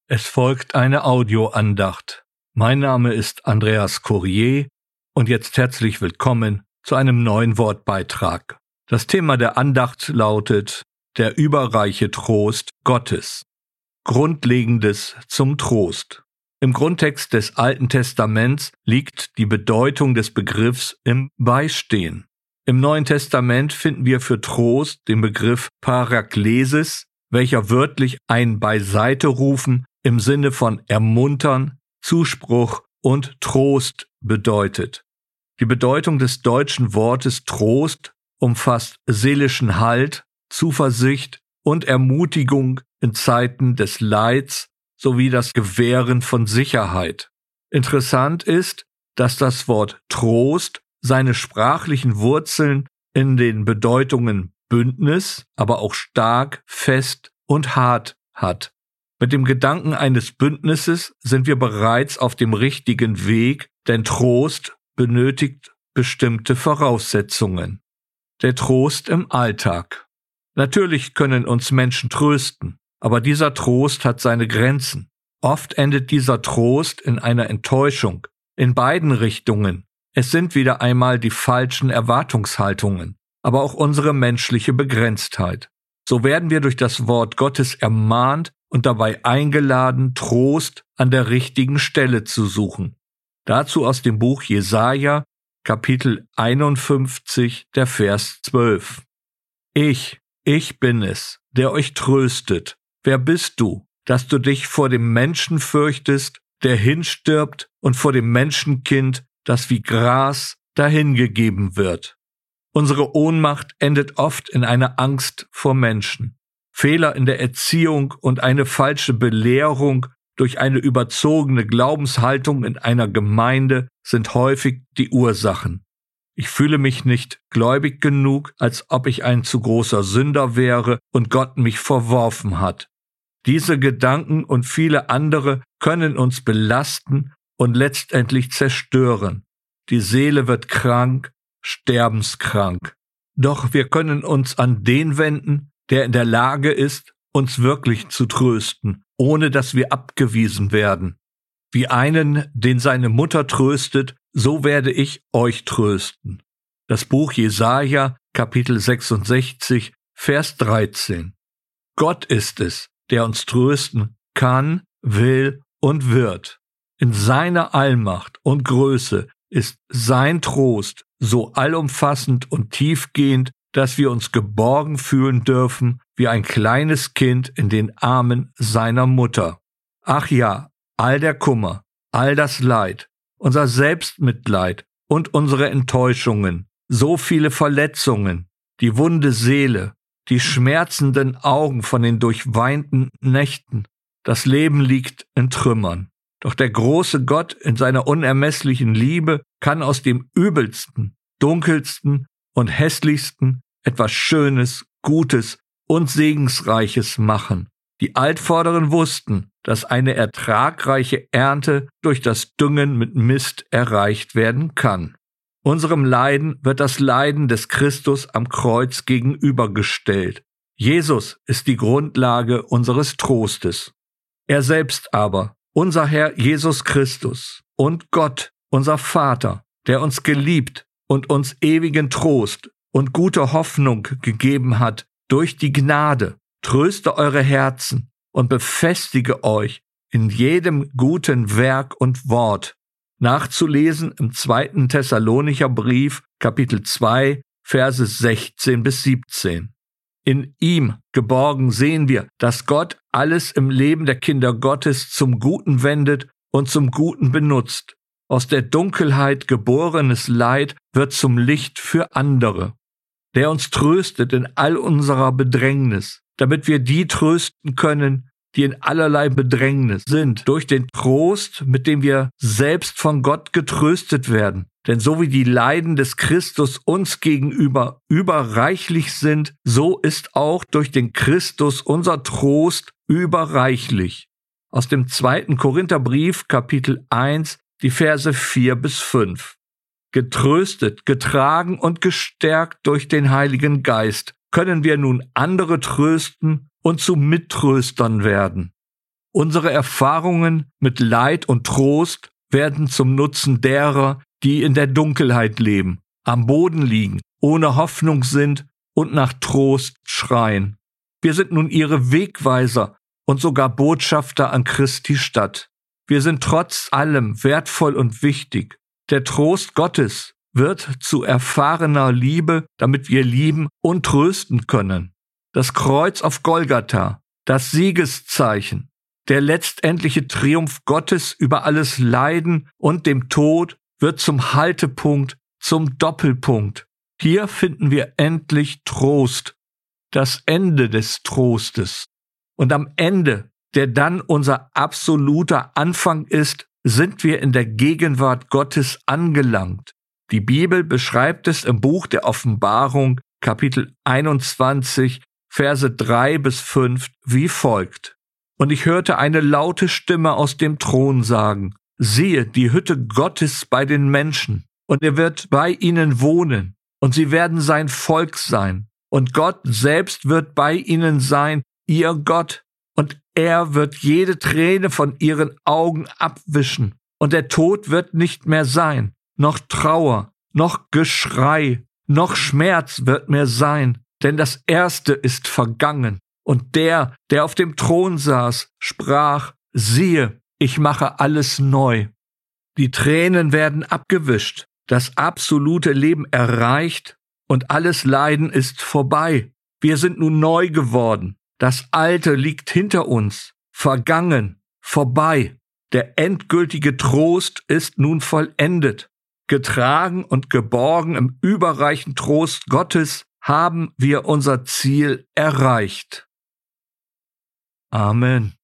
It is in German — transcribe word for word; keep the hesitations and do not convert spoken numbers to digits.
Es folgt eine Audioandacht. Mein Name ist Andreas Courier und jetzt herzlich willkommen zu einem neuen Wortbeitrag. Das Thema der Andacht lautet: Der überreiche Trost Gottes. Grundlegendes zum Trost. Im Grundtext des Alten Testaments liegt die Bedeutung des Begriffs im Beistehen. Im Neuen Testament finden wir für Trost den Begriff Paraklesis, welcher wörtlich ein Beiseiterufen im Sinne von ermuntern, Zuspruch und Trost bedeutet. Die Bedeutung des deutschen Wortes Trost umfasst seelischen Halt, Zuversicht und Ermutigung in Zeiten des Leids sowie das Gewähren von Sicherheit. Interessant ist, dass das Wort Trost seine sprachlichen Wurzeln in den Bedeutungen Bündnis, aber auch stark, fest und hart hat. Mit dem Gedanken eines Bündnisses sind wir bereits auf dem richtigen Weg, denn Trost benötigt bestimmte Voraussetzungen. Der Trost im Alltag. Natürlich können uns Menschen trösten, aber dieser Trost hat seine Grenzen. Oft endet dieser Trost in einer Enttäuschung, in beiden Richtungen. Es sind wieder einmal die falschen Erwartungshaltungen, aber auch unsere menschliche Begrenztheit. So werden wir durch das Wort Gottes ermahnt und dabei eingeladen, Trost an der richtigen Stelle zu suchen. Dazu aus dem Buch Jesaja, Kapitel einundfünfzig, der Vers zwölf. Ich, ich bin es, der euch tröstet. Wer bist du, dass du dich vor dem Menschen fürchtest, der hinstirbt, und vor dem Menschenkind, das wie Gras dahingegeben wird? Unsere Ohnmacht endet oft in einer Angst vor Menschen. Fehler in der Erziehung und eine falsche Belehrung durch eine überzogene Glaubenshaltung in einer Gemeinde sind häufig die Ursachen. Ich fühle mich nicht gläubig genug, als ob ich ein zu großer Sünder wäre und Gott mich verworfen hat. Diese Gedanken und viele andere können uns belasten und letztendlich zerstören. Die Seele wird krank, sterbenskrank. Doch wir können uns an den wenden, der in der Lage ist, uns wirklich zu trösten, ohne dass wir abgewiesen werden. Wie einen, den seine Mutter tröstet, so werde ich euch trösten. Das Buch Jesaja, Kapitel sechsundsechzig, Vers dreizehn. Gott ist es, der uns trösten kann, will und wird. In seiner Allmacht und Größe ist sein Trost so allumfassend und tiefgehend, dass wir uns geborgen fühlen dürfen wie ein kleines Kind in den Armen seiner Mutter. Ach ja, all der Kummer, all das Leid, unser Selbstmitleid und unsere Enttäuschungen, so viele Verletzungen, die wunde Seele, die schmerzenden Augen von den durchweinten Nächten. Das Leben liegt in Trümmern. Doch der große Gott in seiner unermesslichen Liebe kann aus dem Übelsten, Dunkelsten und Hässlichsten etwas Schönes, Gutes und Segensreiches machen. Die Altvorderen wussten, dass eine ertragreiche Ernte durch das Düngen mit Mist erreicht werden kann. Unserem Leiden wird das Leiden des Christus am Kreuz gegenübergestellt. Jesus ist die Grundlage unseres Trostes. Er selbst aber, unser Herr Jesus Christus und Gott, unser Vater, der uns geliebt und uns ewigen Trost und gute Hoffnung gegeben hat durch die Gnade, tröste eure Herzen und befestige euch in jedem guten Werk und Wort. Nachzulesen im zweiten Thessalonicher Brief, Kapitel zwei, Verse sechzehn bis siebzehn. In ihm geborgen sehen wir, dass Gott alles im Leben der Kinder Gottes zum Guten wendet und zum Guten benutzt. Aus der Dunkelheit geborenes Leid wird zum Licht für andere, der uns tröstet in all unserer Bedrängnis, damit wir die trösten können, die in allerlei Bedrängnis sind, durch den Trost, mit dem wir selbst von Gott getröstet werden. Denn so wie die Leiden des Christus uns gegenüber überreichlich sind, so ist auch durch den Christus unser Trost überreichlich. Aus dem zweiten Korintherbrief, Kapitel eins, die Verse vier bis fünf. Getröstet, getragen und gestärkt durch den Heiligen Geist können wir nun andere trösten und zu Mittröstern werden. Unsere Erfahrungen mit Leid und Trost werden zum Nutzen derer, die in der Dunkelheit leben, am Boden liegen, ohne Hoffnung sind und nach Trost schreien. Wir sind nun ihre Wegweiser und sogar Botschafter an Christi Stadt. Wir sind trotz allem wertvoll und wichtig. Der Trost Gottes wird zu erfahrener Liebe, damit wir lieben und trösten können. Das Kreuz auf Golgatha, das Siegeszeichen, der letztendliche Triumph Gottes über alles Leiden und dem Tod wird zum Haltepunkt, zum Doppelpunkt. Hier finden wir endlich Trost, das Ende des Trostes. Und am Ende, der dann unser absoluter Anfang ist, sind wir in der Gegenwart Gottes angelangt. Die Bibel beschreibt es im Buch der Offenbarung, Kapitel einundzwanzig, Verse drei bis fünf, wie folgt. Und ich hörte eine laute Stimme aus dem Thron sagen, siehe, die Hütte Gottes bei den Menschen, und er wird bei ihnen wohnen, und sie werden sein Volk sein, und Gott selbst wird bei ihnen sein, ihr Gott, und er wird jede Träne von ihren Augen abwischen, und der Tod wird nicht mehr sein, noch Trauer, noch Geschrei, noch Schmerz wird mehr sein, denn das Erste ist vergangen. Und der, der auf dem Thron saß, sprach, siehe, ich mache alles neu. Die Tränen werden abgewischt, das absolute Leben erreicht und alles Leiden ist vorbei. Wir sind nun neu geworden. Das Alte liegt hinter uns, vergangen, vorbei. Der endgültige Trost ist nun vollendet. Getragen und geborgen im überreichen Trost Gottes haben wir unser Ziel erreicht. Amen.